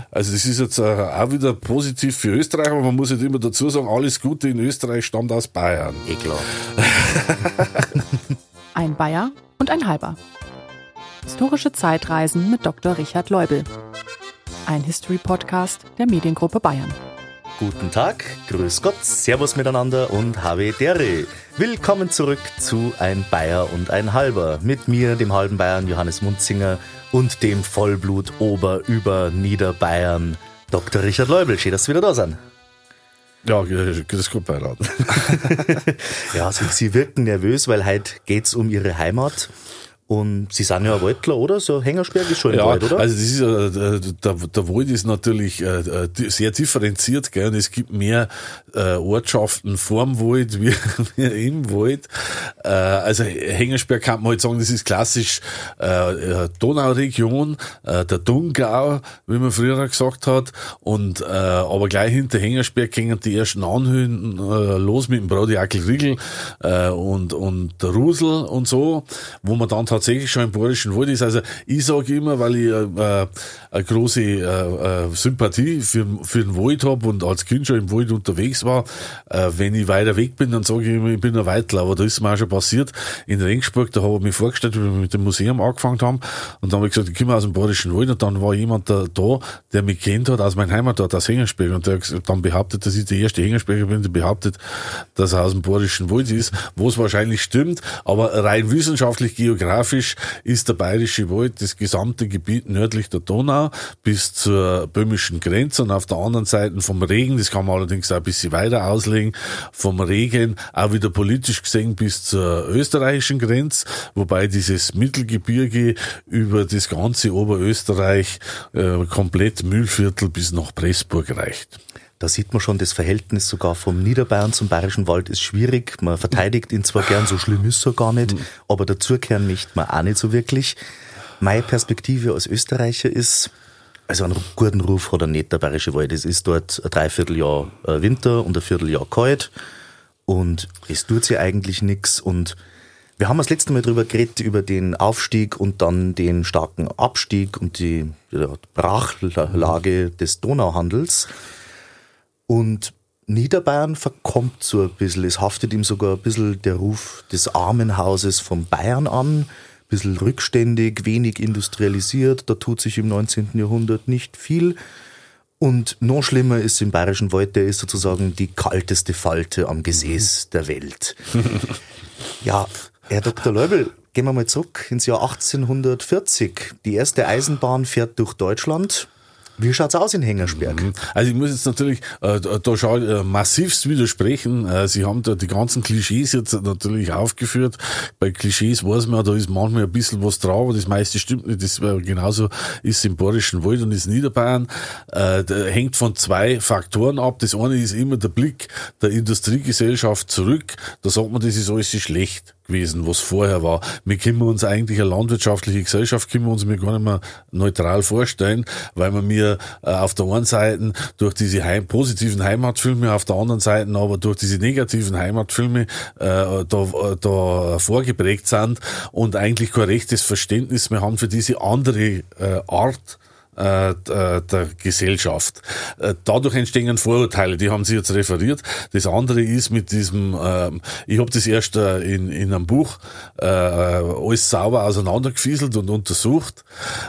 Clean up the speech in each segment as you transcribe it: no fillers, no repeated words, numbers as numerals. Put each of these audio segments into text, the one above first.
Also das ist jetzt auch wieder positiv für Österreich, aber man muss halt immer dazu sagen, alles Gute in Österreich stammt aus Bayern. Klar. Ein Bayer und ein Halber. Historische Zeitreisen mit Dr. Richard Leubel. Ein History-Podcast der Mediengruppe Bayern. Guten Tag, grüß Gott, servus miteinander und habe dere. Willkommen zurück zu Ein Bayer und ein Halber. Mit mir, dem halben Bayern Johannes Munzinger und dem Vollblut Ober-Über-Niederbayern Dr. Richard Leubel. Schön, dass Sie wieder da sind. Ja, das gut beirat. Ja, Sie wirken nervös, weil heute geht's um Ihre Heimat. Und Sie sind ja ein Waldler, oder? So Hängersberg ist schon ein Wald, oder? Also das ist der Wald ist natürlich sehr differenziert, gell? Und es gibt mehr Ortschaften vorm Wald wie im Wald. Also Hängersberg kann man halt sagen, das ist klassisch Donauregion, der Dungau, wie man früher gesagt hat. Und aber gleich hinter Hängersberg gingen die ersten Anhöhen los mit dem Braudiakel-Riegel und der Rusel und so, wo man dann tatsächlich schon im Bayerischen Wald ist. Also ich sage immer, weil ich eine große Sympathie für den Wald habe und als Kind schon im Wald unterwegs war, wenn ich weiter weg bin, dann sage ich immer, ich bin ein Weitler. Aber da ist mir auch schon passiert, in Regensburg, da habe ich mich vorgestellt, wie wir mit dem Museum angefangen haben, und dann habe ich gesagt, ich komme aus dem Bayerischen Wald, und dann war jemand da, der mich kennt hat aus meinem Heimatort, aus Hängersberg, und der hat dann behauptet, dass ich der erste Hängersberger bin, der behauptet, dass er aus dem Bayerischen Wald ist, wo es wahrscheinlich stimmt, aber rein wissenschaftlich, geografisch ist der Bayerische Wald das gesamte Gebiet nördlich der Donau bis zur böhmischen Grenze, und auf der anderen Seite vom Regen, das kann man allerdings auch ein bisschen weiter auslegen, vom Regen auch wieder politisch gesehen bis zur österreichischen Grenze, wobei dieses Mittelgebirge über das ganze Oberösterreich komplett Mühlviertel bis nach Pressburg reicht. Da sieht man schon, das Verhältnis sogar vom Niederbayern zum Bayerischen Wald ist schwierig. Man verteidigt ihn zwar gern, so schlimm ist er gar nicht, aber dazukehren möchte man auch nicht so wirklich. Meine Perspektive als Österreicher ist, also einen guten Ruf hat er nicht, der Bayerische Wald. Es ist dort ein Dreivierteljahr Winter und ein Vierteljahr kalt, und es tut sich eigentlich nichts. Und wir haben das letzte Mal drüber geredet, über den Aufstieg und dann den starken Abstieg und die Brachlage des Donauhandels. Und Niederbayern verkommt so ein bisschen, es haftet ihm sogar ein bisschen der Ruf des Armenhauses von Bayern an, ein bisschen rückständig, wenig industrialisiert, da tut sich im 19. Jahrhundert nicht viel. Und noch schlimmer ist im Bayerischen Wald, der ist sozusagen die kalteste Falte am Gesäß der Welt. Ja, Herr Dr. Leubel, gehen wir mal zurück ins Jahr 1840. Die erste Eisenbahn fährt durch Deutschland. Wie schaut's aus in Hängersberg? Also ich muss jetzt natürlich da schon massivst widersprechen. Sie haben da die ganzen Klischees jetzt natürlich aufgeführt. Bei Klischees weiß man, da ist manchmal ein bisschen was dran, aber das meiste stimmt nicht. Das genauso ist im Bayerischen Wald und ist Niederbayern. Hängt von zwei Faktoren ab. Das eine ist immer der Blick der Industriegesellschaft zurück. Da sagt man, das ist alles so schlecht gewesen, was vorher war. Wir können uns eigentlich eine landwirtschaftliche Gesellschaft, können wir uns mir gar nicht mehr neutral vorstellen, weil wir mir auf der einen Seite durch diese positiven Heimatfilme, auf der anderen Seite aber durch diese negativen Heimatfilme da vorgeprägt sind und eigentlich kein rechtes Verständnis mehr haben für diese andere Art der Gesellschaft. Dadurch entstehen Vorurteile, die haben Sie jetzt referiert. Das andere ist mit diesem, ich habe das erst in einem Buch alles sauber auseinandergefieselt und untersucht.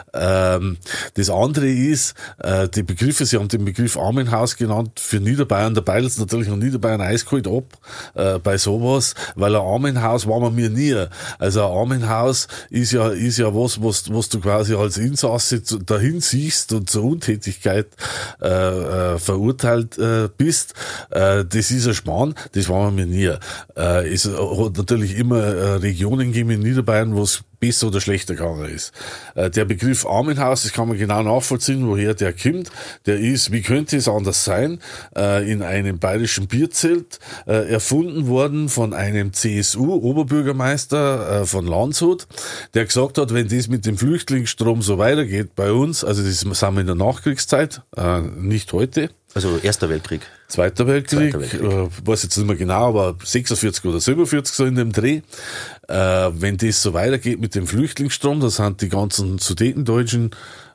Das andere ist, die Begriffe, Sie haben den Begriff Armenhaus genannt, für Niederbayern, da beilt es natürlich noch Niederbayern eiskalt ab bei sowas, weil ein Armenhaus war man mir nie. Also ein Armenhaus ist ja was du quasi als Insasse dahin siehst und zur Untätigkeit verurteilt bist. Das ist ein Schmarrn, das war mir nie. Es hat natürlich immer Regionen gegeben in Niederbayern, wo es besser oder schlechter gegangen ist. Der Begriff Armenhaus, das kann man genau nachvollziehen, woher der kommt. Der ist, wie könnte es anders sein, in einem bayerischen Bierzelt erfunden worden von einem CSU-Oberbürgermeister von Landshut, der gesagt hat, wenn das mit dem Flüchtlingsstrom so weitergeht bei uns, also das sind wir in der Nachkriegszeit, nicht heute. Also Erster Weltkrieg. Zweiter Weltkrieg. Weiß jetzt nicht mehr genau, aber 46 oder 47 so in dem Dreh. Wenn das so weitergeht mit dem Flüchtlingsstrom, das sind die ganzen Sudetendeutschen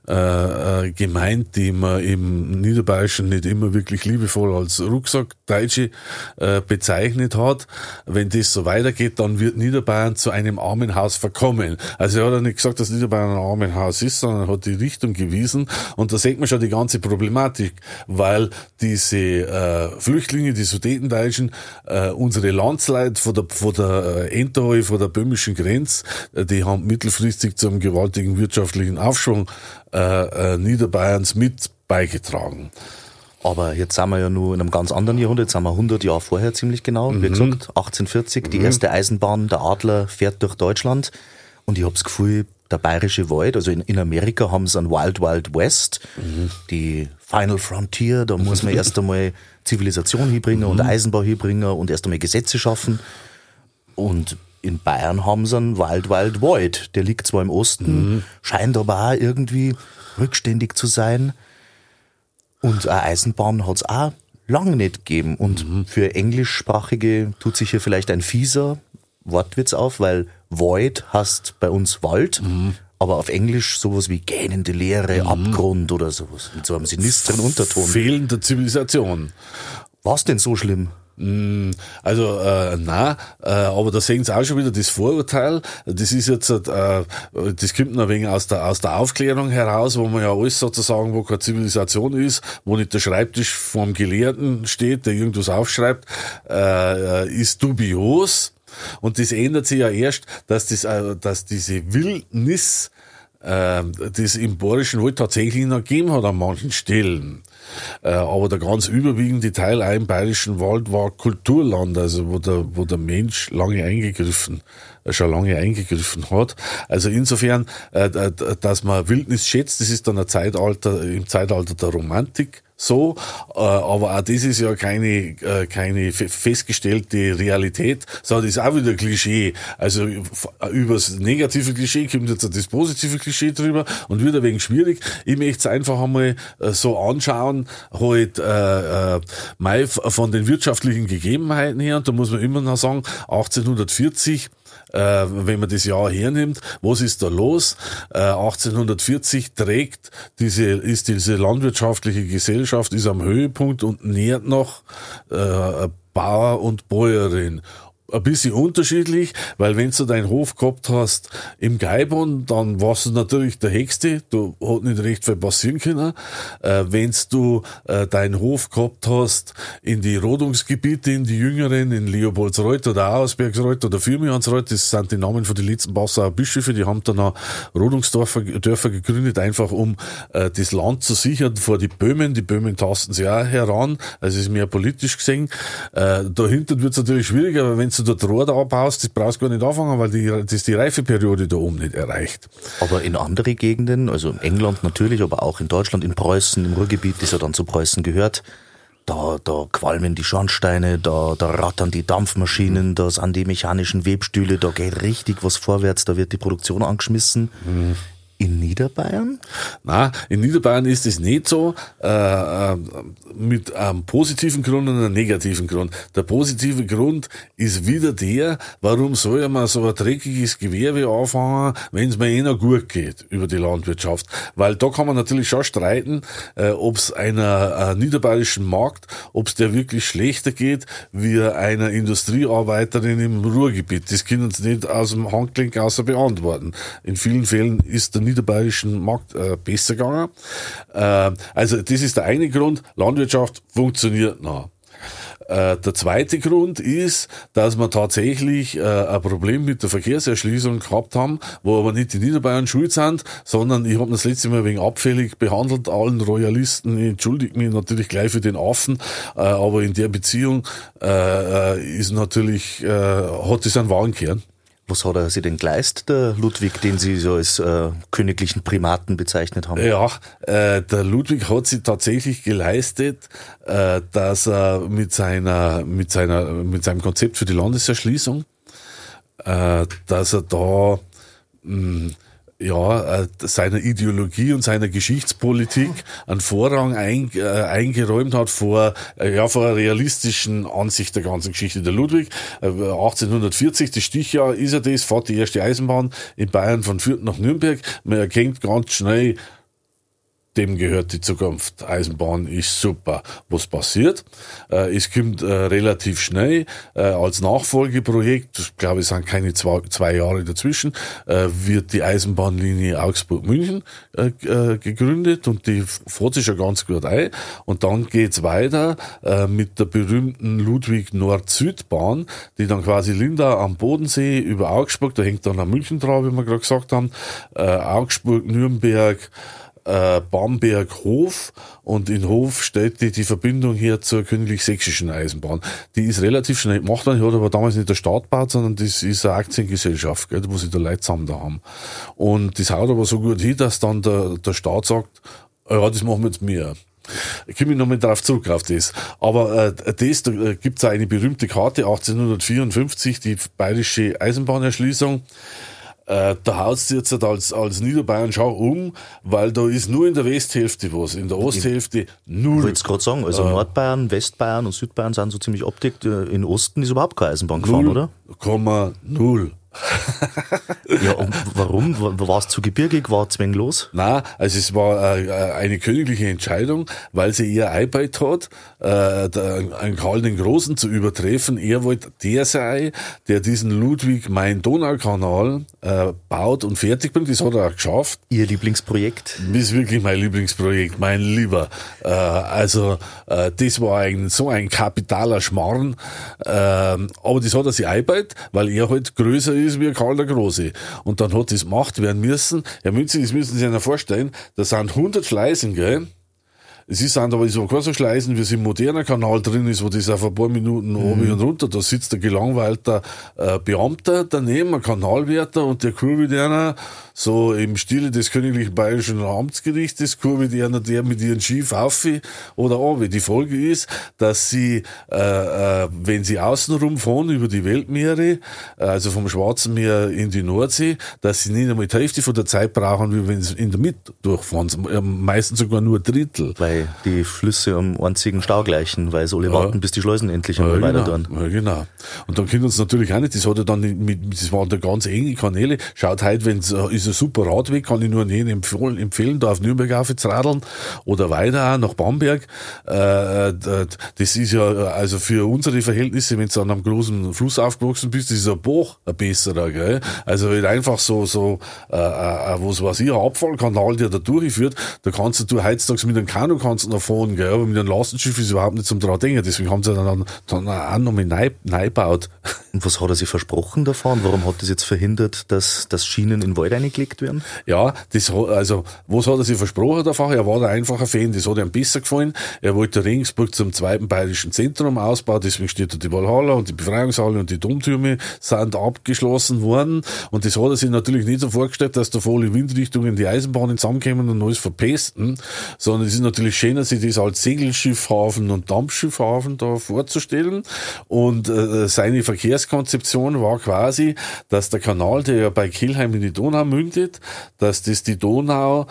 gemeint, die man im Niederbayerischen nicht immer wirklich liebevoll als Rucksackdeutsche bezeichnet hat. Wenn das so weitergeht, dann wird Niederbayern zu einem Armenhaus verkommen. Also er hat ja nicht gesagt, dass Niederbayern ein Armenhaus ist, sondern hat die Richtung gewiesen. Und da sieht man schon die ganze Problematik, weil diese Flüchtlinge, die Sudetendeutschen, unsere Landsleute von der Enterhöhe, von der böhmischen Grenze, die haben mittelfristig zu einem gewaltigen wirtschaftlichen Aufschwung Niederbayerns mit beigetragen. Aber jetzt sind wir ja nur in einem ganz anderen Jahrhundert, jetzt sind wir 100 Jahre vorher ziemlich genau, wie gesagt, 1840, die erste Eisenbahn, der Adler fährt durch Deutschland und ich habe das Gefühl, der bayerische Wald, also in Amerika haben sie einen Wild Wild West, die Final Frontier, da muss man erst einmal Zivilisation hinbringen und Eisenbahn hinbringen und erst einmal Gesetze schaffen. Und in Bayern haben sie einen Wild Wild Wald, der liegt zwar im Osten, scheint aber auch irgendwie rückständig zu sein. Und eine Eisenbahn hat es auch lange nicht gegeben. Und für Englischsprachige tut sich hier vielleicht ein fieser Wortwitz auf, weil Void heißt bei uns Wald, aber auf Englisch sowas wie gähnende Leere, Abgrund oder sowas, mit so einem sinistren Unterton. Fehlende Zivilisation. War's denn so schlimm? Also, nein, aber da sehen Sie auch schon wieder das Vorurteil. Das ist jetzt, das kommt noch ein wenig aus der Aufklärung heraus, wo man ja alles sozusagen, wo keine Zivilisation ist, wo nicht der Schreibtisch vom Gelehrten steht, der irgendwas aufschreibt, ist dubios. Und das ändert sich ja erst, dass diese Wildnis, das im Bayerischen Wald tatsächlich noch gegeben hat an manchen Stellen. Aber der ganz überwiegende Teil auch im Bayerischen Wald war Kulturland, also wo der Mensch schon lange eingegriffen hat. Also insofern, dass man Wildnis schätzt, das ist dann im Zeitalter der Romantik so, aber auch das ist ja keine festgestellte Realität, sondern das ist auch wieder Klischee. Also übers negative Klischee kommt jetzt das positive Klischee drüber und wird ein wenig schwierig. Ich möchte es einfach einmal so anschauen, halt mal von den wirtschaftlichen Gegebenheiten her, und da muss man immer noch sagen, 1840, wenn man das Jahr hernimmt, was ist da los? 1840 ist diese landwirtschaftliche Gesellschaft ist am Höhepunkt und nährt noch Bauer und Bäuerin. Ein bisschen unterschiedlich, weil wenn du deinen Hof gehabt hast im Gaibon, dann warst du natürlich der Höchste, da hat nicht recht viel passieren können. Wenn du deinen Hof gehabt hast in die Rodungsgebiete, in die Jüngeren, in Leopoldsreuth oder Auersbergsreuth oder Firmiansreuth, das sind die Namen von den letzten Passauer Bischöfe, die haben dann auch Rodungsdörfer gegründet, einfach um das Land zu sichern vor die Böhmen. Die Böhmen tasten sich auch heran, also ist mehr politisch gesehen. Dahinter wird es natürlich schwieriger, aber wenn du dort Rohr abbaust, das brauchst du gar nicht anfangen, weil die Reifeperiode da oben nicht erreicht. Aber in andere Gegenden, also in England natürlich, aber auch in Deutschland, in Preußen, im Ruhrgebiet, das ja dann zu Preußen gehört, da qualmen die Schornsteine, da rattern die Dampfmaschinen, da sind die mechanischen Webstühle, da geht richtig was vorwärts, da wird die Produktion angeschmissen. In Niederbayern? Nein, in Niederbayern ist es nicht so, mit einem positiven Grund und einem negativen Grund. Der positive Grund ist wieder der, warum soll man so ein dreckiges Gewerbe anfangen, wenn es mir eh noch gut geht über die Landwirtschaft. Weil da kann man natürlich schon streiten, ob es einer niederbayerischen Markt, ob es der wirklich schlechter geht, wie einer Industriearbeiterin im Ruhrgebiet. Das können sie nicht aus dem Handgelenk außer beantworten. In vielen Fällen ist der niederbayerischen Markt besser gegangen. Also das ist der eine Grund, Landwirtschaft funktioniert noch. Der zweite Grund ist, dass wir tatsächlich ein Problem mit der Verkehrserschließung gehabt haben, wo aber nicht die Niederbayern schuld sind, sondern ich habe das letzte Mal wegen abfällig behandelt, allen Royalisten, ich entschuldige mich natürlich gleich für den Affen, aber in der Beziehung ist natürlich, hat es einen wahren Kern. Was hat er sich denn geleistet, der Ludwig, den Sie so als königlichen Primaten bezeichnet haben? Ja, der Ludwig hat sich tatsächlich geleistet, dass er mit seinem Konzept für die Landeserschließung, dass er da seiner Ideologie und seiner Geschichtspolitik einen Vorrang eingeräumt hat vor einer realistischen Ansicht der ganzen Geschichte. Der Ludwig, 1840, das Stichjahr ist fährt die erste Eisenbahn in Bayern von Fürth nach Nürnberg. Man erkennt ganz schnell, dem gehört die Zukunft. Eisenbahn ist super. Was passiert? Es kommt relativ schnell als Nachfolgeprojekt, ich glaube, es sind keine zwei Jahre dazwischen, wird die Eisenbahnlinie Augsburg-München gegründet und die fährt sich schon ganz gut ein. Und dann geht's weiter mit der berühmten Ludwig-Nord-Süd-Bahn, die dann quasi Lindau am Bodensee über Augsburg, da hängt dann nach München drauf, wie wir gerade gesagt haben, Augsburg, Nürnberg, Bamberg, Hof, und in Hof stellt die Verbindung hier zur Königlich-Sächsischen Eisenbahn. Die ist relativ schnell gemacht worden, die hat aber damals nicht der Staat gebaut, sondern das ist eine Aktiengesellschaft, gell, wo sie da Leute zusammen da haben. Und das haut aber so gut hin, dass dann der Staat sagt, ja, das machen wir jetzt mehr. Ich komme noch mal drauf zurück auf das. Aber da gibt's auch eine berühmte Karte, 1854, die bayerische Eisenbahnerschließung. Da haut's jetzt als Niederbayern schau weil da ist nur in der Westhälfte was, in der Osthälfte null. Ich wollte es gerade sagen, also Nordbayern, Westbayern und Südbayern sind so ziemlich abdeckt. In Osten ist überhaupt keine Eisenbahn gefahren, oder? 0,0. Ja, und warum? War es zu gebirgig? War es los? Nein, also es war eine königliche Entscheidung, weil sie ihr eingebaut hat, einen Karl den Großen zu übertreffen. Er wollte der sein, der diesen Ludwig-Main-Donau-Kanal baut und fertig bringt. Das hat er auch geschafft. Ihr Lieblingsprojekt? Das ist wirklich mein Lieblingsprojekt, mein Lieber. Das war so ein kapitaler Schmarrn. Aber das hat er sich eingebaut, weil er halt größer ist wie Karl der Große. Und dann hat das gemacht werden müssen. Herr Münzig, das müssen Sie sich ja vorstellen, da sind 100 Schleißen, gell? Es sind aber so keine so Schleißen, wie es im modernen Kanal drin ist, wo das auf ein paar Minuten oben und runter, da sitzt ein gelangweilter Beamter daneben, ein Kanalwärter, und der kurbelt einer, so im Stile des Königlichen Bayerischen Amtsgerichtes, kurbelt einer der mit ihren Schiff auf oder runter. Die Folge ist, dass sie, wenn sie außenrum fahren über die Weltmeere, also vom Schwarzen Meer in die Nordsee, dass sie nicht einmal die Hälfte von der Zeit brauchen, wie wenn sie in der Mitte durchfahren. Meistens sogar nur ein Drittel. Weil die Flüsse am einzigen Stau gleichen, weil sie alle warten, bis die Schleusen endlich einmal weiter tun. Ja, genau. Und dann können uns natürlich auch nicht, das hat er dann das waren da ganz enge Kanäle. Schaut heute, wenn ist ein super Radweg, kann ich nur jedem empfehlen, da auf Nürnberg aufzuradeln oder weiter auch nach Bamberg. Das ist ja, also für unsere Verhältnisse, wenn du an einem großen Fluss aufgewachsen bist, das ist ein Bach ein besserer, gell? Also wenn einfach was weiß ich, ein Abfallkanal, der da durchführt, da kannst du heutzutage mit einem Kanu kannst du noch fahren, gell? Aber mit einem Lastenschiff ist überhaupt nicht zum dran denken. Deswegen haben sie dann auch noch mal neu gebaut. Und was hat er sich versprochen davon? Warum hat das jetzt verhindert, dass Schienen in den Wald reingelegt werden? Ja, was hat er sich versprochen davon? Er war da einfach ein Fan, das hat ihm besser gefallen. Er wollte Regensburg zum zweiten bayerischen Zentrum ausbauen, deswegen steht da die Walhalla und die Befreiungshalle und die Domtürme sind abgeschlossen worden. Und das hat er sich natürlich nicht so vorgestellt, dass da voll in Windrichtungen die Eisenbahnen zusammenkommen und alles verpesten, sondern es ist natürlich schöner, sich das als Segelschiffhafen und Dampfschiffhafen da vorzustellen. Und seine Verkehrskonzeption war quasi, dass der Kanal, der ja bei Kelheim in die Donau mündet, dass das die Donau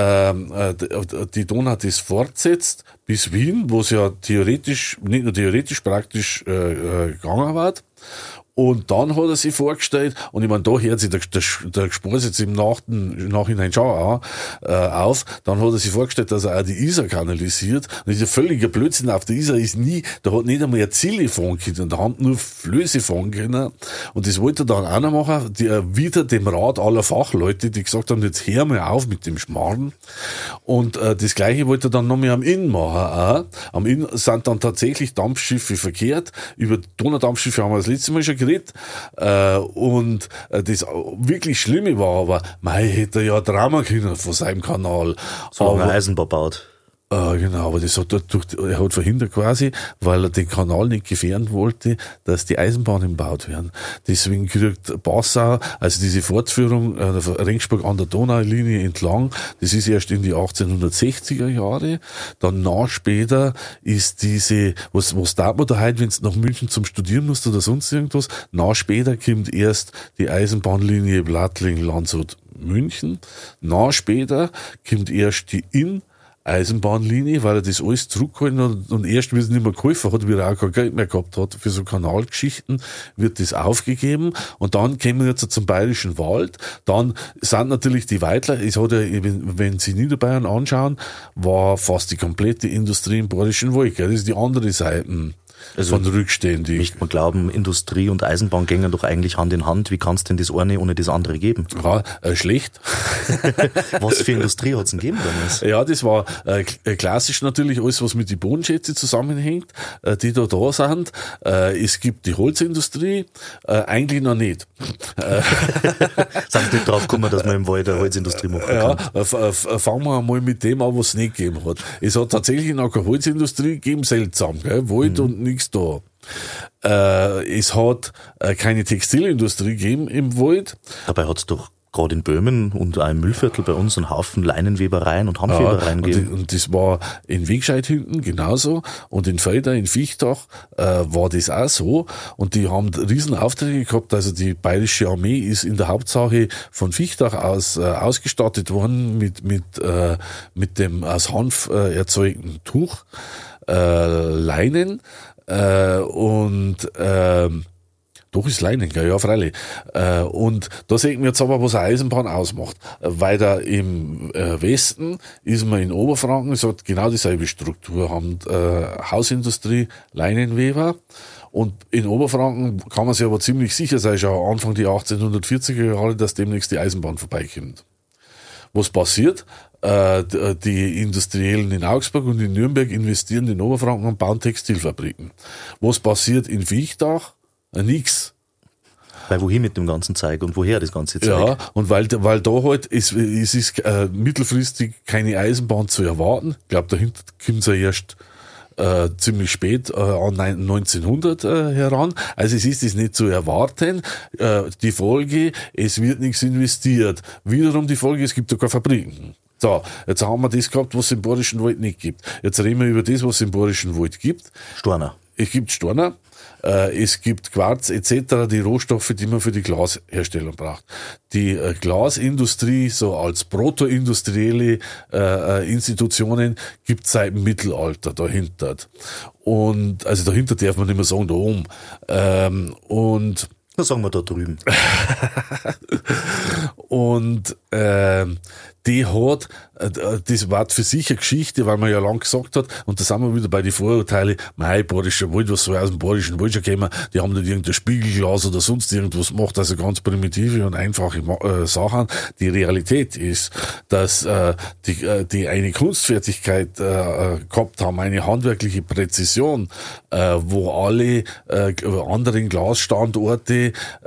das fortsetzt bis Wien, wo es ja theoretisch, nicht nur theoretisch, praktisch gegangen wird. Und dann hat er sich vorgestellt, und ich meine, da hört sich der Spaß jetzt im Nachhinein schon auf, dann hat er sich vorgestellt, dass er auch die Isar kanalisiert. Und das ist ja völliger Blödsinn. Auf der Isar da hat nicht einmal eine Zille fahren können, da haben nur Flöße fahren können. Und das wollte er dann auch noch machen, wieder dem Rat aller Fachleute, die gesagt haben, jetzt hör mal auf mit dem Schmarrn. Und das Gleiche wollte er dann noch mehr am Inn machen auch. Am Inn sind dann tatsächlich Dampfschiffe verkehrt. Über Donaudampfschiffe haben wir das letzte Mal schon geredet. Und das wirklich Schlimme war aber, hätte er ja Drama können von seinem Kanal. So eine Eisenbahn baut. Genau, aber das hat er hat verhindert quasi, weil er den Kanal nicht gefährden wollte, dass die Eisenbahnen gebaut werden. Deswegen kriegt Passau, also diese Fortführung Regensburg an der Donaulinie entlang, das ist erst in die 1860er Jahre. Dann später ist diese, was darf man da heute, wenn du nach München zum Studieren musst oder sonst irgendwas, später kommt erst die Eisenbahnlinie Blattling-Landshut-München. Später kommt erst die Eisenbahnlinie, weil er das alles zurückgehalten hat und erst, wie es nicht mehr geholfen hat, wie er auch kein Geld mehr gehabt hat für so Kanalgeschichten, wird das aufgegeben und dann kommen wir jetzt zum Bayerischen Wald. Dann sind natürlich die Weidler, es hat ja, wenn Sie Niederbayern anschauen, war fast die komplette Industrie im Bayerischen Wald, gell? Das ist die andere Seite. Also von rückständig. Nicht mal glauben, Industrie und Eisenbahn gängen doch eigentlich Hand in Hand. Wie kann es denn das eine ohne das andere geben? Ja, schlecht. Was für Industrie hat es denn gegeben damals? Ja, das war klassisch natürlich alles, was mit den Bodenschätzen zusammenhängt, die da sind. Es gibt die Holzindustrie, eigentlich noch nicht. Sind Sie nicht drauf gekommen, dass man im Wald eine Holzindustrie machen kann? Ja, fangen wir mal mit dem an, was es nicht gegeben hat. Es hat tatsächlich noch keine Holzindustrie gegeben, seltsam, gell? Wald und nichts da. Es hat keine Textilindustrie gegeben im Wald. Dabei hat es doch gerade in Böhmen und auch im Mühlviertel bei uns einen Haufen Leinenwebereien und Hanfwebereien gegeben. Und das war in Wegscheid hinten genauso und in Felder, in Viechtach war das auch so und die haben riesen Aufträge gehabt, also die bayerische Armee ist in der Hauptsache von Viechtach aus ausgestattet worden mit dem aus Hanf erzeugten Tuch, Leinen doch ist Leinen, gell? Ja, freilich. Und da sehen wir jetzt aber, was eine Eisenbahn ausmacht. Weiter im Westen ist man in Oberfranken, es hat genau dieselbe Struktur, haben Hausindustrie, Leinenweber. Und in Oberfranken kann man sich aber ziemlich sicher sein, schon Anfang die 1840er Jahre, dass demnächst die Eisenbahn vorbeikommt. Was passiert? Die Industriellen in Augsburg und in Nürnberg investieren in Oberfranken und bauen Textilfabriken. Was passiert in Viechtach? Nix. Weil wohin mit dem ganzen Zeug und woher das ganze Zeug? Ja, und weil da halt, es ist mittelfristig keine Eisenbahn zu erwarten. Ich glaube, dahinter kommt es ja erst ziemlich spät an 1900 heran. Also es ist nicht zu erwarten. Die Folge, es wird nichts investiert. Wiederum die Folge, es gibt ja keine Fabriken. So, jetzt haben wir das gehabt, was es im Bayerischen Wald nicht gibt. Jetzt reden wir über das, was es im Bayerischen Wald gibt. Storner. Es gibt Storner. Es gibt Quarz etc., die Rohstoffe, die man für die Glasherstellung braucht. Die Glasindustrie, so als protoindustrielle Institutionen, gibt es seit dem Mittelalter dahinter. Und also dahinter darf man nicht mehr sagen, da oben. Was sagen wir da drüben? Und die hat, das war für sich eine Geschichte, weil man ja lang gesagt hat, und da sind wir wieder bei den Vorurteilen, mein Bayerischer Wald, was soll aus dem Bayerischen Wald schon kommen, die haben nicht irgendein Spiegelglas oder sonst irgendwas gemacht, also ganz primitive und einfache Sachen. Die Realität ist, dass die eine Kunstfertigkeit gehabt haben, eine handwerkliche Präzision, wo alle anderen Glasstandorte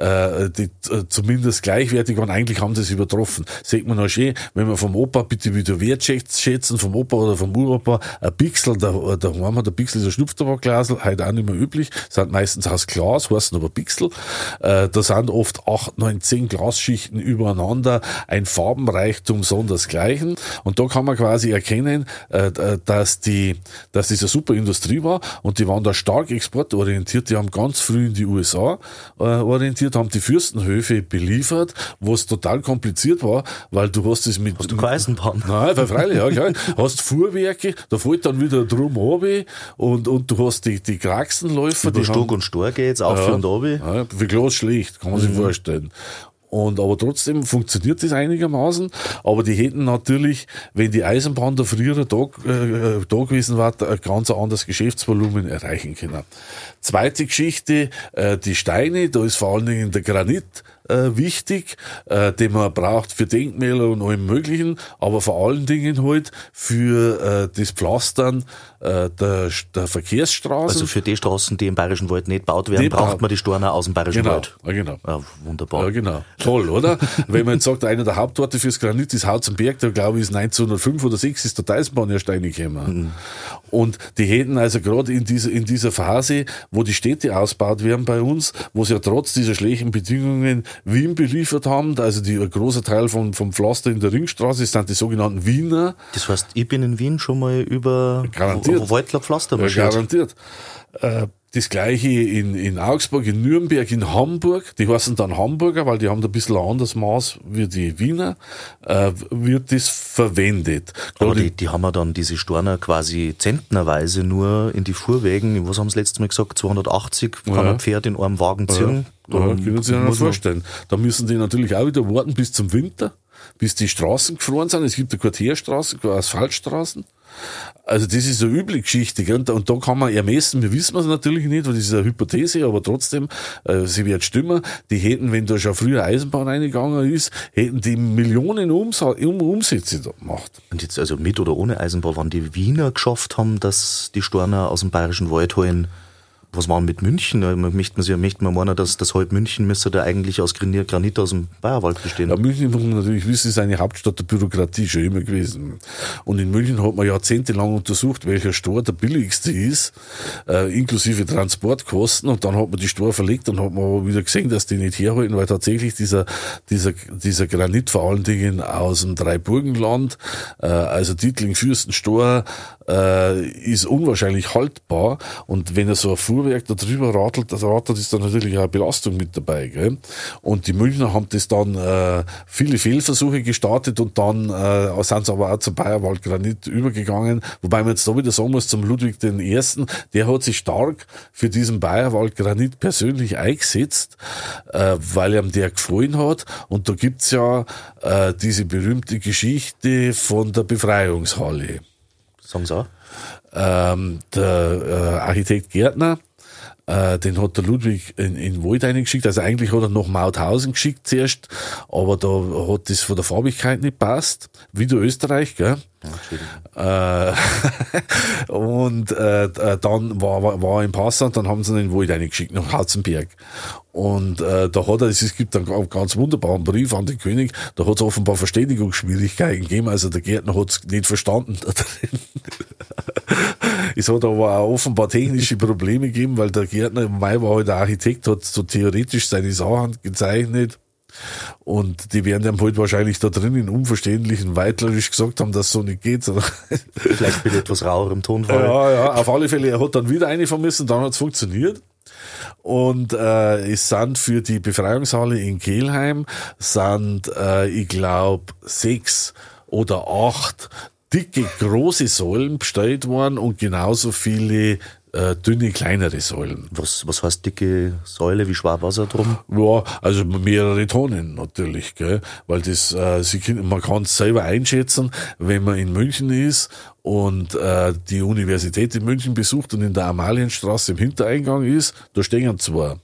die zumindest gleichwertig waren, eigentlich haben sie es übertroffen. Sieht man auch schön, wenn man vom Opa bitte wieder wertschätzen, vom Opa oder vom Uropa, ein Pixel, da haben wir, der Pixel ist ein Schnupftabakglasel, heute auch nicht mehr üblich, sind meistens aus Glas, heißen aber Pixel, da sind oft 8, 9, 10 Glasschichten übereinander, ein Farbenreichtum sondersgleichen, und da kann man quasi erkennen, dass das eine super Industrie war, und die waren da stark exportorientiert, die haben ganz früh in die USA orientiert, haben die Fürstenhöfe beliefert, was total kompliziert war, weil du hast es mit... Hast du keine Eisenbahn? Nein, weil freilich, ja, klar. Hast Fuhrwerke, da fällt dann wieder drum runter, und du hast die Kraxenläufer. Über Stock und Stor geht's, auf und runter. Ja, wie Glas schlecht, kann man sich vorstellen. Aber trotzdem funktioniert das einigermaßen. Aber die hätten natürlich, wenn die Eisenbahn da früher da gewesen war, ein ganz anderes Geschäftsvolumen erreichen können. Zweite Geschichte, die Steine, da ist vor allen Dingen der Granit wichtig, den man braucht für Denkmäler und allem Möglichen, aber vor allen Dingen halt für das Pflastern der Verkehrsstraßen. Also für die Straßen, die im Bayerischen Wald nicht gebaut werden, braucht man die Storner aus dem Bayerischen Wald. Ja, genau. Ja, wunderbar. Ja, genau. Toll, oder? Wenn man jetzt sagt, einer der Hauptorte fürs Granit ist Hautzenberg, da glaube ich ist 1905 oder 6 ist der Eisenbahn erst reingekommen. Mhm. Und die hätten also gerade in dieser Phase, wo die Städte ausgebaut werden bei uns, wo sie ja trotz dieser schlechten Bedingungen Wien beliefert haben, also ein großer Teil vom Pflaster in der Ringstraße, das sind die sogenannten Wiener. Das heißt, ich bin in Wien schon mal über Waldler Pflaster marschiert. Ja, garantiert. Das gleiche in Augsburg, in Nürnberg, in Hamburg, die heißen dann Hamburger, weil die haben da ein bisschen ein anderes Maß wie die Wiener, wird das verwendet. Aber die haben ja dann diese Storner quasi zentnerweise nur in die Fuhrwägen, was haben sie letztes Mal gesagt, 280 kann ein Pferd in einem Wagen ziehen. Ja, können Sie sich noch vorstellen. Da müssen die natürlich auch wieder warten bis zum Winter, bis die Straßen gefroren sind. Es gibt ja keine Teerstraßen, keine Asphaltstraßen. Also das ist eine üble Geschichte, gell? Und da kann man ermessen, wir wissen es natürlich nicht, weil das ist eine Hypothese, aber trotzdem, sie wird stimmen, die hätten, wenn da schon früher Eisenbahn reingegangen ist, hätten die Millionen Umsätze da gemacht. Und jetzt also mit oder ohne Eisenbahn, wann die Wiener geschafft haben, dass die Storner aus dem Bayerischen Wald holen, was war mit München? Möchte man meinen, dass das halb München müsste da eigentlich aus Granit aus dem Bayerwald bestehen. Ja, München, muss man natürlich wissen, ist eine Hauptstadt der Bürokratie schon immer gewesen. Und in München hat man jahrzehntelang untersucht, welcher Stor der billigste ist, inklusive Transportkosten. Und dann hat man die Stor verlegt und hat man aber wieder gesehen, dass die nicht herhalten, weil tatsächlich dieser Granit vor allen Dingen aus dem Dreiburgenland, also Dietling, Fürstenstor, ist unwahrscheinlich haltbar. Und wenn er so ein Fuhrwerk da drüber radelt, ist dann natürlich auch eine Belastung mit dabei. Gell? Und die Münchner haben das dann viele Fehlversuche gestartet und dann sind sie aber auch zum Bayerwald Granit übergegangen. Wobei man jetzt da wieder sagen muss, zum Ludwig I., der hat sich stark für diesen Bayerwald Granit persönlich eingesetzt, weil ihm der gefallen hat. Und da gibt's ja diese berühmte Geschichte von der Befreiungshalle. Sagen Sie auch. Der Architekt Gärtner, den hat der Ludwig in den Wald eingeschickt. Also eigentlich hat er nach Mauthausen geschickt zuerst, aber da hat das von der Farbigkeit nicht passt. Wieder Österreich, gell? Und dann war er in Passau und dann haben sie ihn in den Wald eingeschickt, nach Hatzenberg. Und da hat er, es gibt einen ganz wunderbaren Brief an den König, da hat es offenbar Verständigungsschwierigkeiten gegeben, also der Gärtner hat es nicht verstanden da drin. Es hat aber auch offenbar technische Probleme gegeben, weil der Gärtner, Mai war halt der Architekt, hat so theoretisch seine Sachen gezeichnet. Und die werden ihm halt wahrscheinlich da drin in unverständlichen Weitlerisch gesagt haben, dass so nicht geht. Vielleicht mit etwas rauerem Tonfall. Ja, auf alle Fälle, er hat dann wieder eine vermissen, dann hat es funktioniert. Und es sind für die Befreiungshalle in Kelheim ich glaube 6 oder 8 dicke, große Säulen bestellt worden und genauso viele dünne, kleinere Säulen. Was heißt dicke Säule? Wie schwer war es drum? Ja, also mehrere Tonnen natürlich, gell? Weil das, man kann es selber einschätzen, wenn man in München ist und die Universität in München besucht und in der Amalienstraße im Hintereingang ist, da stehen 2.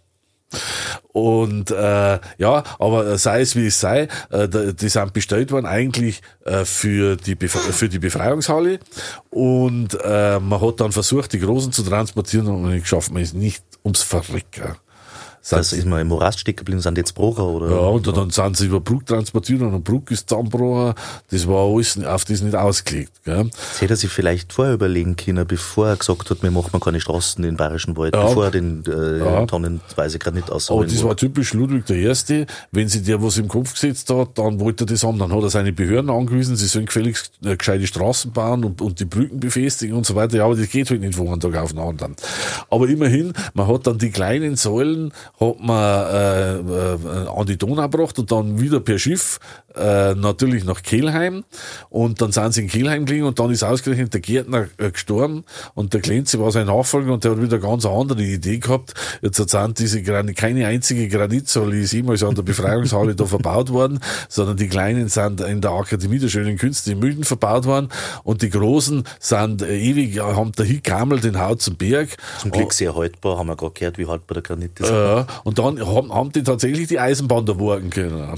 Und aber sei es wie es sei, die sind bestellt worden eigentlich für die Befreiungshalle und man hat dann versucht, die Großen zu transportieren und nicht geschafft, man ist nicht ums Verrecken. Das ist mal im Morast stecken geblieben, sind jetzt Brocher, oder? Ja, und dann sind sie über Bruck transportiert und ein Bruck ist zusammengebrochen. Das war alles auf das nicht ausgelegt, gell? Das hätte er sich vielleicht vorher überlegen können, bevor er gesagt hat, wir machen keine Straßen in den Bayerischen Wald, bevor er den tonnenweise Granit aussammeln. Aber das war typisch Ludwig I. Wenn sich der was im Kopf gesetzt hat, dann wollte er das haben. Dann hat er seine Behörden angewiesen, sie sollen gefälligst gescheite Straßen bauen und die Brücken befestigen und so weiter. Ja, aber das geht halt nicht von einem Tag auf den anderen. Aber immerhin, man hat dann die kleinen Säulen hat man an die Donau gebracht und dann wieder per Schiff natürlich nach Kelheim und dann sind sie in Kelheim gelegen und dann ist ausgerechnet der Gärtner gestorben und der Klenze war sein Nachfolger und der hat wieder eine ganz andere Idee gehabt. Jetzt sind keine einzige Granitsäule ist jemals an der Befreiungshalle da verbaut worden, sondern die kleinen sind in der Akademie der Schönen Künste in München verbaut worden und die großen sind ewig, haben dahin gegammelt den Haut zum Berg. Zum Glück sehr haltbar, haben wir gerade gehört, wie haltbar der Granit ist. Und dann haben die tatsächlich die Eisenbahn da wagen können.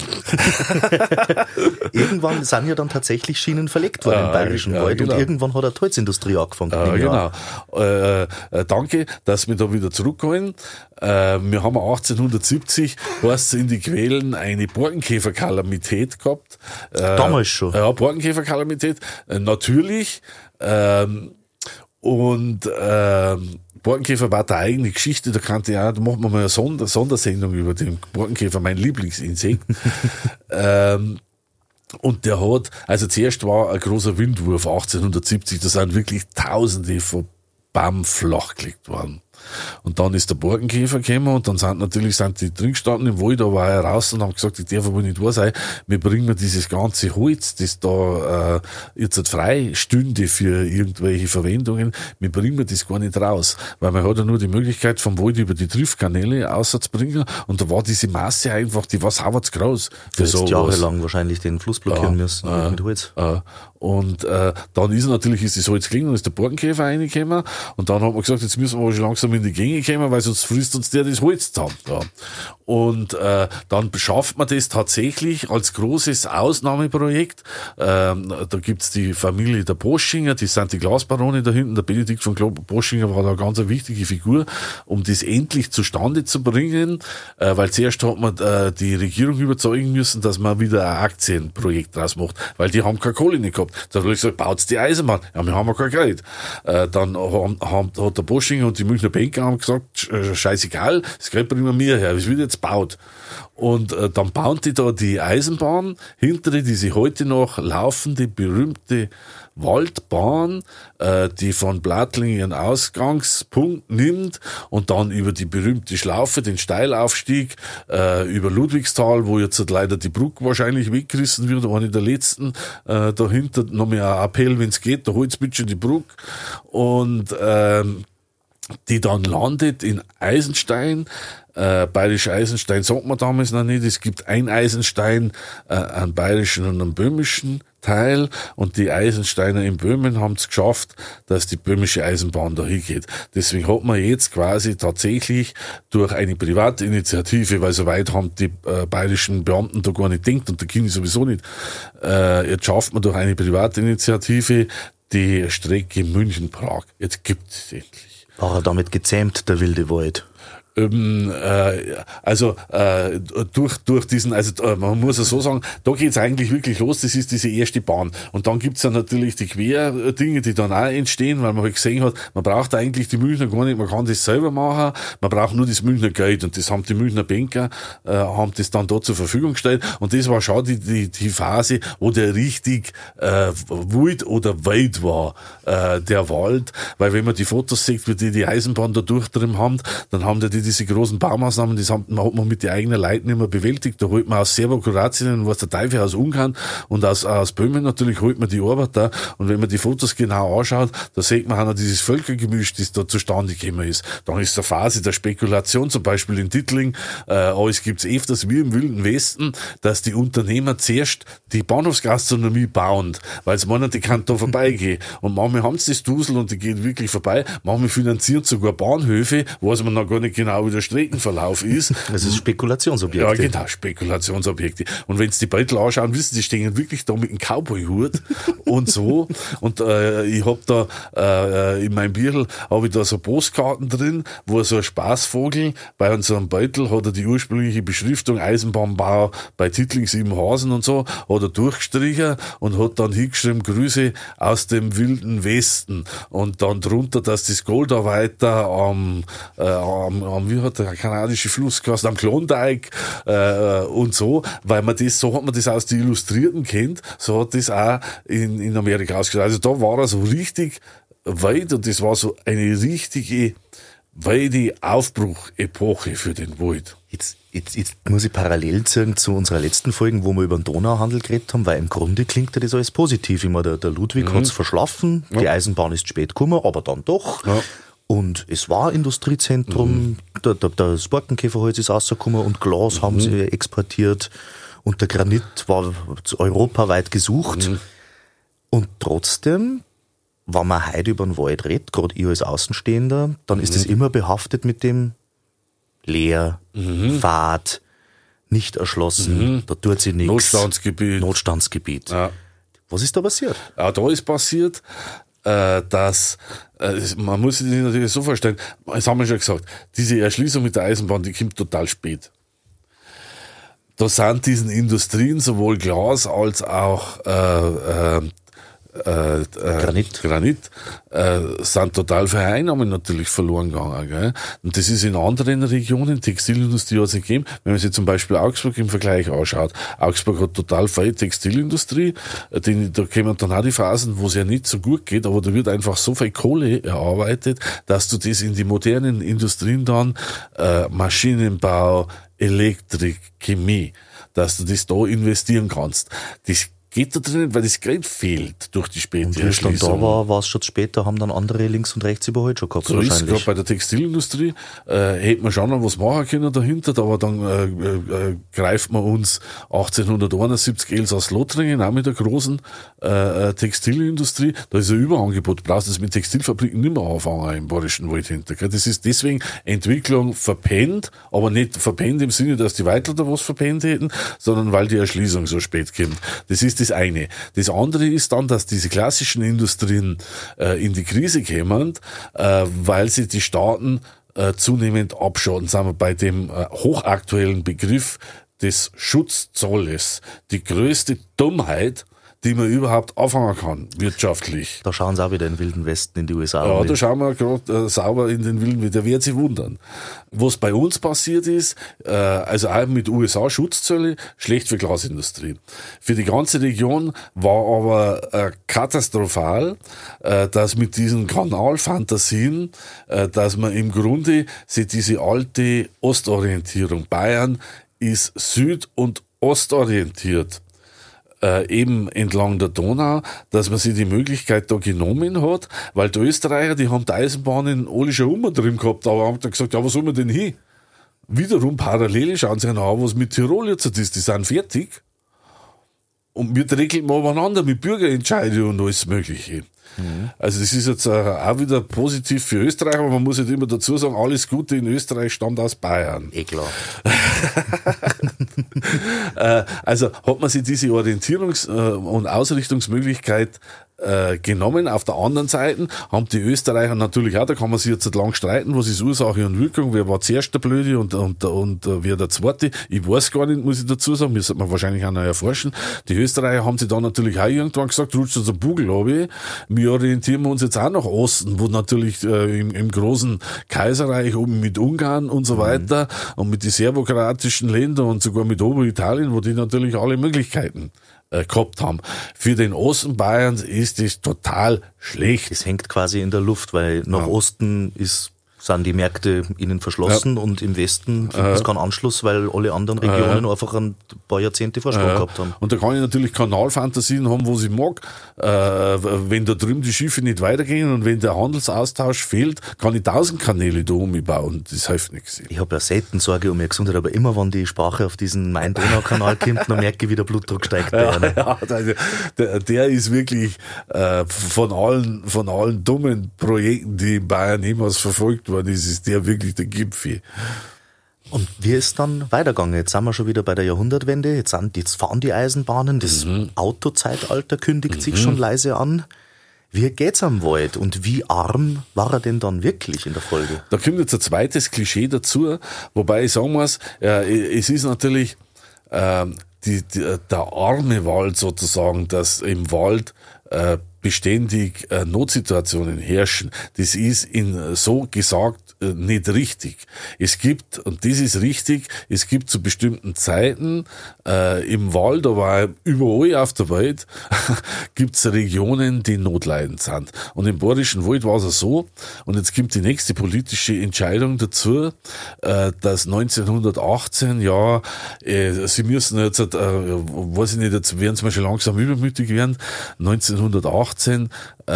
Irgendwann sind ja dann tatsächlich Schienen verlegt worden im Bayerischen Wald genau. Und irgendwann hat eine Holzindustrie angefangen. Genau. Danke, dass wir da wieder zurückholen. Wir haben 1870 in die Quellen eine Borkenkäferkalamität gehabt. Damals schon? Ja, Borkenkäferkalamität. Natürlich. Borkenkäfer war da eigene Geschichte, da machen wir mal eine Sondersendung über den Borkenkäfer, mein Lieblingsinsekt. Und der hat, also zuerst war ein großer Windwurf 1870, da sind wirklich Tausende von Bäumen flachgelegt worden. Und dann ist der Borkenkäfer gekommen und dann sind die drin gestanden im Wald, da war er raus und haben gesagt, ich darf aber nicht wahr sein, wir bringen dieses ganze Holz, das da jetzt frei stünde für irgendwelche Verwendungen, wir bringen das gar nicht raus, weil man hat ja nur die Möglichkeit vom Wald über die Triffkanäle auszubringen und da war diese Masse einfach, die war sauber zu groß. Du hast jahrelang wahrscheinlich den Fluss blockieren müssen mit Holz. Und dann ist das Holz gelegen, dann ist der Borkenkäfer reingekommen und dann hat man gesagt, jetzt müssen wir schon langsam in die Gänge kommen, weil sonst frisst uns der das Holz zusammen. Ja. Und dann schafft man das tatsächlich als großes Ausnahmeprojekt. Da gibt's die Familie der Boschinger, die sind die Glasbarone da hinten, der Benedikt von Boschinger war da eine ganz wichtige Figur, um das endlich zustande zu bringen, weil zuerst hat man die Regierung überzeugen müssen, dass man wieder ein Aktienprojekt draus macht, weil die haben keine Kohle nicht gehabt. Da habe ich gesagt, baut's die Eisenbahn. Ja, wir haben ja kein Geld. Dann hat der Boschinger und die Münchner Banker haben gesagt, scheißegal, das Geld bringen wir her, es wird jetzt baut. Und dann bauen die da die Eisenbahn, hintere diese heute noch laufende, berühmte Waldbahn, die von Blattling ihren Ausgangspunkt nimmt und dann über die berühmte Schlaufe, den Steilaufstieg, über Ludwigsthal, wo jetzt leider die Brücke wahrscheinlich weggerissen wird, eine der letzten, dahinter nochmal ein Appell, wenn es geht, da holt's bitte die Brücke und die dann landet in Eisenstein. Bayerischer Eisenstein sagt man damals noch nicht. Es gibt ein Eisenstein, einen bayerischen und einen böhmischen Teil und die Eisensteiner in Böhmen haben es geschafft, dass die böhmische Eisenbahn da hingeht. Deswegen hat man jetzt quasi tatsächlich durch eine Privatinitiative, weil so weit haben die bayerischen Beamten da gar nicht gedacht und der Kind sowieso nicht, jetzt schafft man durch eine Privatinitiative die Strecke München-Prag. Jetzt gibt es endlich. War er damit gezähmt, der wilde Wald? Durch diesen, man muss ja so sagen, da geht's eigentlich wirklich los, das ist diese erste Bahn. Und dann gibt's ja natürlich die Querdinge, die dann auch entstehen, weil man halt gesehen hat, man braucht eigentlich die Münchner gar nicht, man kann das selber machen, man braucht nur das Münchner Geld und das haben die Münchner Banker, haben das dann da zur Verfügung gestellt und das war schon die Phase, wo der richtig wild oder weit war, der Wald, weil wenn man die Fotos sieht, wie die Eisenbahn da durchdrin haben, dann haben die diese großen Baumaßnahmen, hat man mit den eigenen Leuten immer bewältigt. Da holt man aus Serbo-Kroatien, was der Teufel aus Ungarn und aus Böhmen natürlich holt man die Arbeit da. Und wenn man die Fotos genau anschaut, da sieht man auch noch dieses Völkergemisch, das da zustande gekommen ist. Dann ist der Phase der Spekulation, zum Beispiel in Dittling, alles gibt's öfters wie im Wilden Westen, dass die Unternehmer zuerst die Bahnhofsgastronomie bauen, weil sie meinen, die kann da vorbeigehen. Und manchmal haben sie das Dusel und die gehen wirklich vorbei. Manchmal finanzieren sogar Bahnhöfe, weiß man noch gar nicht genau, wie der Streckenverlauf ist. Das ist Spekulationsobjekte. Ja, genau, Spekulationsobjekte. Und wenn Sie die Beutel anschauen, wissen, die stehen wirklich da mit einem Cowboy-Hut und so. Und ich hab da in meinem Bierl habe ich da so Postkarten drin, wo so ein Spaßvogel bei unserem Beutel hat er die ursprüngliche Beschriftung Eisenbahnbau bei Tittling Siebenhasen und so, hat er durchgestrichen und hat dann hingeschrieben, Grüße aus dem Wilden Westen. Und dann drunter, dass das Goldarbeiter wie hat der kanadische Fluss geheißen, am Klondike und so, weil man das, so hat man das aus den Illustrierten kennt, so hat das auch in Amerika ausgeschaut. Also da war er so richtig weit und das war so eine richtige weite Aufbruchepoche für den Wald. Jetzt muss ich parallel ziehen zu unserer letzten Folge, wo wir über den Donauhandel geredet haben, weil im Grunde klingt ja das alles positiv. Immer der Ludwig hat's verschlafen, die Eisenbahn ist spät gekommen, aber dann doch. Ja. Und es war Industriezentrum, das Borkenkäferholz ist rausgekommen und Glas haben sie exportiert und der Granit war europaweit gesucht. Und trotzdem, wenn man heute über den Wald redet, gerade ich als Außenstehender, dann ist es immer behaftet mit dem leer, Fad, nicht erschlossen, da tut sich nichts. Notstandsgebiet. Ja. Was ist da passiert? Ja, da ist passiert, dass man muss sich das natürlich so vorstellen, das haben wir schon gesagt, diese Erschließung mit der Eisenbahn, die kommt total spät. Da sind diesen Industrien sowohl Glas als auch Granit, sind total viele Einnahmen natürlich verloren gegangen. Gell? Und das ist in anderen Regionen, Textilindustrie hat es nicht gegeben. Wenn man sich zum Beispiel Augsburg im Vergleich anschaut, Augsburg hat total freie Textilindustrie, da kommen dann auch die Phasen, wo es ja nicht so gut geht, aber da wird einfach so viel Kohle erarbeitet, dass du das in die modernen Industrien dann, Maschinenbau, Elektrik, Chemie, dass du das da investieren kannst. Das geht da drinnen, weil das Geld fehlt durch die späte und wie es dann da war es schon später, haben dann andere links und rechts überholt schon gehabt. So ist es gerade bei der Textilindustrie, hätte man schon noch was machen können dahinter, aber dann greift man uns 1871 Elsass-Lothringen, auch mit der großen Textilindustrie, da ist ein Überangebot, du brauchst das mit Textilfabriken nicht mehr anfangen im Bayerischen Wald hinter. Das ist deswegen Entwicklung verpennt, aber nicht verpennt im Sinne, dass die Weitler da was verpennt hätten, sondern weil die Erschließung so spät kommt. Das ist das eine. Das andere ist dann, dass diese klassischen Industrien in die Krise kämen, weil sie die Staaten zunehmend abschotten. Sagen wir bei dem hochaktuellen Begriff des Schutzzolles. Die größte Dummheit, die man überhaupt anfangen kann, wirtschaftlich. Da schauen sie auch wieder in den Wilden Westen in die USA. Ja, da schauen wir gerade sauber in den Wilden Westen. Der wird sich wundern. Was bei uns passiert ist, also auch mit USA Schutzzölle, schlecht für Glasindustrie. Für die ganze Region war aber katastrophal, dass mit diesen Kanalfantasien, dass man im Grunde sich diese alte Ostorientierung, Bayern ist süd- und ostorientiert, eben entlang der Donau, dass man sich die Möglichkeit da genommen hat, weil die Österreicher, die haben die Eisenbahn in alle schon immer drin gehabt, aber haben dann gesagt, ja, wo soll man denn hin? Wiederum parallel schauen sie an, was mit Tirol jetzt ist, die sind fertig. Und wir regeln mal übereinander mit Bürgerentscheidungen und alles Mögliche. Also das ist jetzt auch wieder positiv für Österreich, aber man muss halt immer dazu sagen, alles Gute in Österreich stammt aus Bayern. Klar. Also hat man sich diese Orientierungs- und Ausrichtungsmöglichkeit genommen. Auf der anderen Seite haben die Österreicher natürlich auch, da kann man sich jetzt lang streiten, was ist Ursache und Wirkung, wer war zuerst der Blöde und wer der Zweite. Ich weiß gar nicht, muss ich dazu sagen, müsste man wahrscheinlich auch noch erforschen. Die Österreicher haben sich dann natürlich auch irgendwann gesagt, rutscht uns ein Bugel runter, wir orientieren uns jetzt auch nach Osten, wo natürlich im großen Kaiserreich oben mit Ungarn und so weiter und mit den serbokratischen Ländern und sogar mit Oberitalien, wo die natürlich alle Möglichkeiten gehabt haben. Für den Osten Bayerns ist es total schlecht. Es hängt quasi in der Luft, weil nach Osten sind die Märkte ihnen verschlossen und im Westen gibt es keinen Anschluss, weil alle anderen Regionen einfach ein paar Jahrzehnte Vorsprung gehabt haben. Und da kann ich natürlich Kanalfantasien haben, was ich mag. Wenn da drüben die Schiffe nicht weitergehen und wenn der Handelsaustausch fehlt, kann ich 1000 Kanäle da umbauen. Das hilft nichts. Ich habe ja selten Sorge um meine Gesundheit, aber immer wenn die Sprache auf diesen Main-Donau-Kanal kommt, dann merke ich, wie der Blutdruck steigt. Der ist wirklich von allen dummen Projekten, die in Bayern jemals verfolgt worden ist der wirklich der Gipfel. Und wie ist dann weitergegangen? Jetzt sind wir schon wieder bei der Jahrhundertwende, jetzt fahren die Eisenbahnen, das Autozeitalter kündigt sich schon leise an. Wie geht's am Wald und wie arm war er denn dann wirklich in der Folge? Da kommt jetzt ein zweites Klischee dazu, wobei ich sagen muss, es ist natürlich der arme Wald sozusagen, dass im Wald beständig Notsituationen herrschen. Das ist so gesagt nicht richtig. Es gibt, und das ist richtig, es gibt zu bestimmten Zeiten im Wald, aber auch überall auf der Welt, gibt es Regionen, die notleidend sind. Und im Bayerischen Wald war es so, und jetzt kommt die nächste politische Entscheidung dazu, dass 1918, Sie müssen jetzt, weiß ich nicht, jetzt werden Sie mal schon langsam übermütig werden, 1918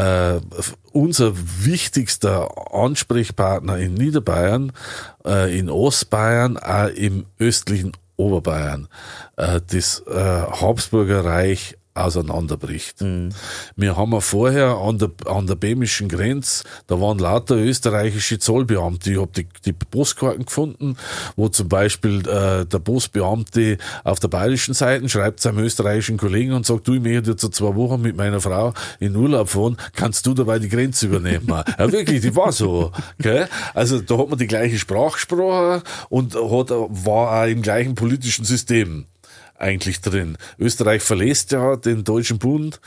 unser wichtigster Ansprechpartner in Niederbayern, in Ostbayern, auch im östlichen Oberbayern, das Habsburger Reich auseinanderbricht. Wir haben ja vorher an der böhmischen Grenze, da waren lauter österreichische Zollbeamte. Ich habe die Postkarten gefunden, wo zum Beispiel der Postbeamte auf der bayerischen Seite schreibt seinem österreichischen Kollegen und sagt, du, ich möchte jetzt 2 Wochen mit meiner Frau in Urlaub fahren, kannst du dabei die Grenze übernehmen? Ja wirklich, die war so. Gell? Also da hat man die gleiche Sprache gesprochen und war auch im gleichen politischen System. eigentlich drin. Österreich verlässt ja den Deutschen Bund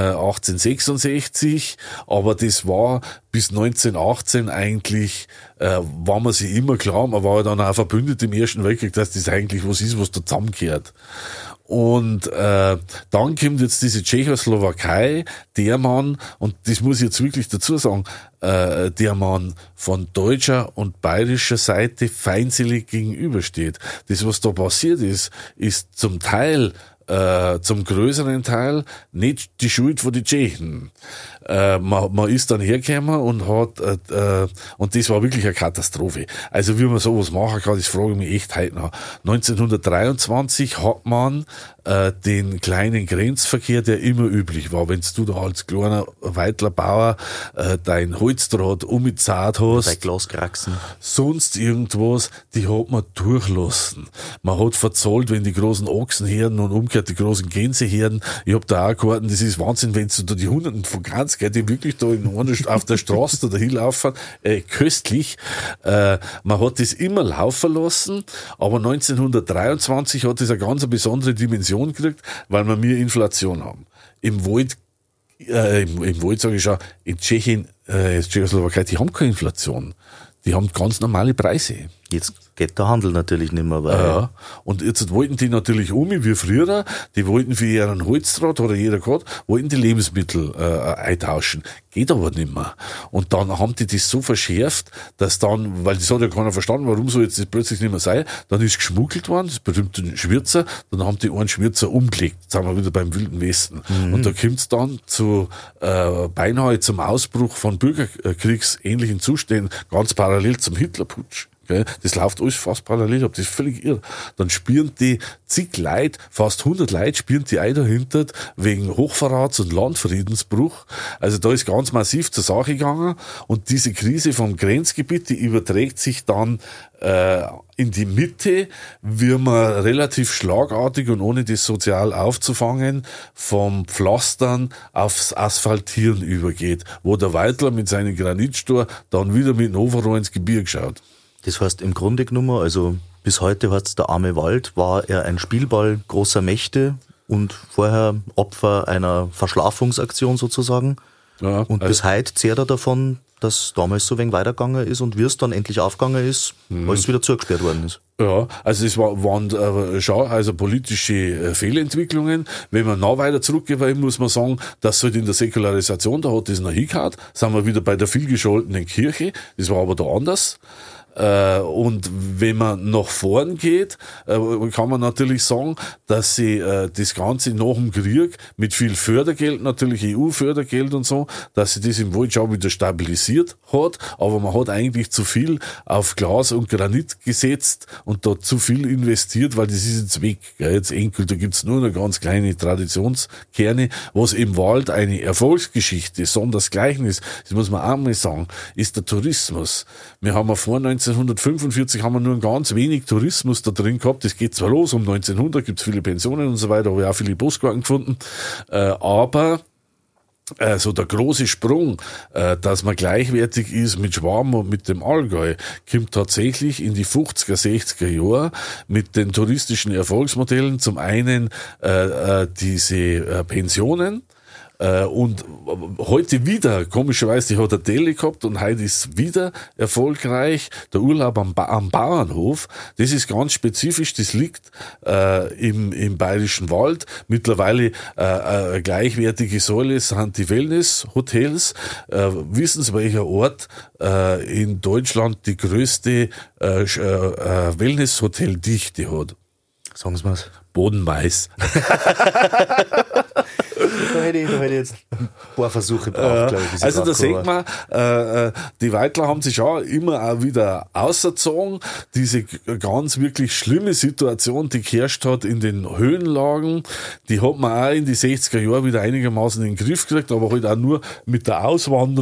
1866, aber das war bis 1918 eigentlich, war man sich immer klar, man war ja dann auch verbündet im Ersten Weltkrieg, dass das eigentlich was ist, was da zusammengehört. Und dann kommt jetzt diese Tschechoslowakei, der Mann, und das muss ich jetzt wirklich dazu sagen, der man von deutscher und bayerischer Seite feindselig gegenübersteht. Das, was da passiert ist zum Teil, zum größeren Teil nicht die Schuld von den Tschechen. Man ist dann hergekommen und hat, und das war wirklich eine Katastrophe. Also wie man sowas machen kann, das frage ich mich echt heute noch. 1923 hat man den kleinen Grenzverkehr, der immer üblich war, wenn du da als kleiner Weidlerbauer dein Holzdraht umgezahlt hast, bei Glaskraxen, sonst irgendwas, die hat man durchlassen. Man hat verzahlt, wenn die großen Ochsenherden und umgekehrt die großen Gänseherden, ich hab da auch gehalten, das ist Wahnsinn, wenn du da die Hunderten von Gans, die wirklich da auf der Straße da hinlaufen, köstlich. Man hat das immer laufen lassen, aber 1923 hat das eine ganz besondere Dimension gekriegt, weil wir mehr Inflation haben. Im Wald sage ich schon, in Tschechien, Tschechoslowakei, die haben keine Inflation. Die haben ganz normale Preise. Jetzt geht der Handel natürlich nicht mehr, weil... Ja, und jetzt wollten die natürlich wie früher, die wollten für ihren Holzdraht, oder jeder gehabt, wollten die Lebensmittel eintauschen. Geht aber nicht mehr. Und dann haben die das so verschärft, dass dann, weil das hat ja keiner verstanden, warum soll jetzt das plötzlich nicht mehr sein, dann ist geschmuggelt worden, das berühmte Schwirzer, dann haben die einen Schwirzer umgelegt. Jetzt sind wir wieder beim Wilden Westen. Und da kommt es dann beinahe zum Ausbruch von bürgerkriegsähnlichen Zuständen, ganz parallel zum Hitlerputsch. Das läuft alles fast parallel ab, das ist völlig irre. Dann spüren die zig Leute, fast 100 Leute spüren die auch dahinter wegen Hochverrats und Landfriedensbruch. Also da ist ganz massiv zur Sache gegangen und diese Krise vom Grenzgebiet, die überträgt sich dann in die Mitte, wie man relativ schlagartig und ohne das sozial aufzufangen vom Pflastern aufs Asphaltieren übergeht, wo der Weidler mit seinen Granitstor dann wieder mit dem Overall ins Gebirge schaut. Das heißt im Grunde genommen, also bis heute heißt es der arme Wald, war er ein Spielball großer Mächte und vorher Opfer einer Verschlafungsaktion sozusagen. Ja, und bis heute zehrt er davon, dass damals so wenig weitergegangen ist und wie es dann endlich aufgegangen ist, als es wieder zugesperrt worden ist. Ja, also es waren schon politische Fehlentwicklungen. Wenn man noch weiter zurückgehen, muss man sagen, dass halt in der Säkularisation, da hat das noch hingehauen, sind wir wieder bei der vielgescholtenen Kirche, das war aber da anders. Und wenn man nach vorn geht, kann man natürlich sagen, dass sie das Ganze nach dem Krieg mit viel Fördergeld, natürlich EU-Fördergeld und so, dass sie das im Wald schon wieder stabilisiert hat, aber man hat eigentlich zu viel auf Glas und Granit gesetzt und da zu viel investiert, weil das ist jetzt weg. Jetzt da gibt's nur noch ganz kleine Traditionskerne, was im Wald eine Erfolgsgeschichte, sondersgleichen ist, das muss man auch mal sagen, ist der Tourismus. Wir haben vor 1945 haben wir nur ganz wenig Tourismus da drin gehabt. Das geht zwar los, um 1900 gibt's viele Pensionen und so weiter, habe ich auch viele Postkarten gefunden, aber so der große Sprung, dass man gleichwertig ist mit Schwaben und mit dem Allgäu, kommt tatsächlich in die 50er, 60er Jahre mit den touristischen Erfolgsmodellen. Zum einen diese Pensionen, und heute wieder, komischerweise, die hat er Tele gehabt und heute ist wieder erfolgreich. Der Urlaub am Bauernhof, das ist ganz spezifisch, das liegt im Bayerischen Wald. Mittlerweile gleichwertige Säule sind die Wellness-Hotels. Wissen Sie, welcher Ort in Deutschland die größte Wellness-Hotel-Dichte hat? Sagen Sie mal's. Bodenmais. Da hätte ich jetzt ein paar Versuche drauf, glaube ich. Also da sieht man, die Weidler haben sich auch immer auch wieder auserzogen. Diese ganz wirklich schlimme Situation, die geherrscht hat in den Höhenlagen, die hat man auch in die 60er Jahre wieder einigermaßen in den Griff gekriegt, aber halt auch nur mit der Auswanderung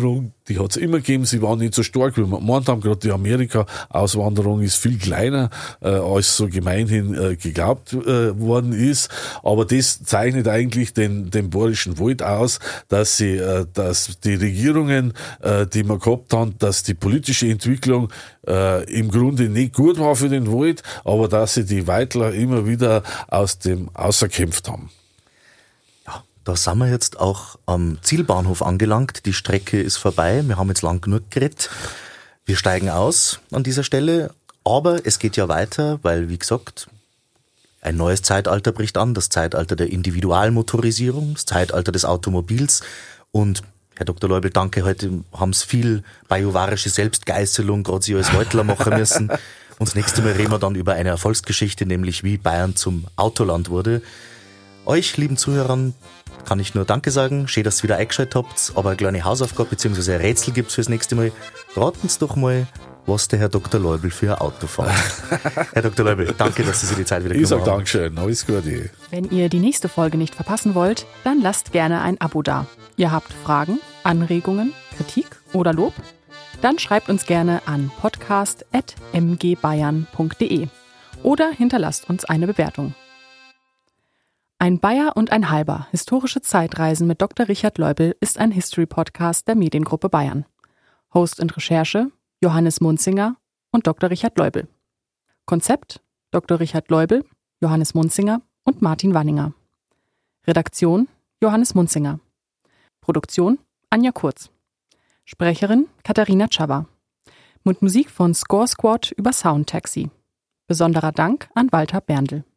Die hat es immer gegeben, sie waren nicht so stark, wie wir gemeint haben. Gerade die Amerika-Auswanderung ist viel kleiner, als so gemeinhin geglaubt worden ist. Aber das zeichnet eigentlich den Bayerischen Wald aus, dass die Regierungen, die wir gehabt haben, dass die politische Entwicklung im Grunde nicht gut war für den Wald, aber dass sie die Weidler immer wieder aus dem außerkämpft haben. Da sind wir jetzt auch am Zielbahnhof angelangt. Die Strecke ist vorbei. Wir haben jetzt lang genug geredet. Wir steigen aus an dieser Stelle. Aber es geht ja weiter, weil, wie gesagt, ein neues Zeitalter bricht an. Das Zeitalter der Individualmotorisierung, das Zeitalter des Automobils. Und Herr Dr. Leubel, danke. Heute haben Sie viel bajuwarische Selbstgeißelung, gerade Sie als Waldler machen müssen. Und das nächste Mal reden wir dann über eine Erfolgsgeschichte, nämlich wie Bayern zum Autoland wurde. Euch, lieben Zuhörern, kann ich nur Danke sagen. Schön, dass ihr wieder eingeschaltet habt. Aber eine kleine Hausaufgabe bzw. ein Rätsel gibt's fürs nächste Mal. Raten Sie doch mal, was der Herr Dr. Leubel für ein Auto fährt. Herr Dr. Leubel, danke, dass Sie sich die Zeit wieder genommen haben. Ich sage Dankeschön. Alles Gute. Wenn ihr die nächste Folge nicht verpassen wollt, dann lasst gerne ein Abo da. Ihr habt Fragen, Anregungen, Kritik oder Lob? Dann schreibt uns gerne an podcast@mgbayern.de oder hinterlasst uns eine Bewertung. Ein Bayer und ein halber. Historische Zeitreisen mit Dr. Richard Leubel ist ein History-Podcast der Mediengruppe Bayern. Host und Recherche Johannes Munzinger und Dr. Richard Leubel. Konzept Dr. Richard Leubel, Johannes Munzinger und Martin Wanninger. Redaktion Johannes Munzinger. Produktion Anja Kurz. Sprecherin Katharina Czawa. Mit Musik von Score Squad über Sound Taxi. Besonderer Dank an Walter Berndl.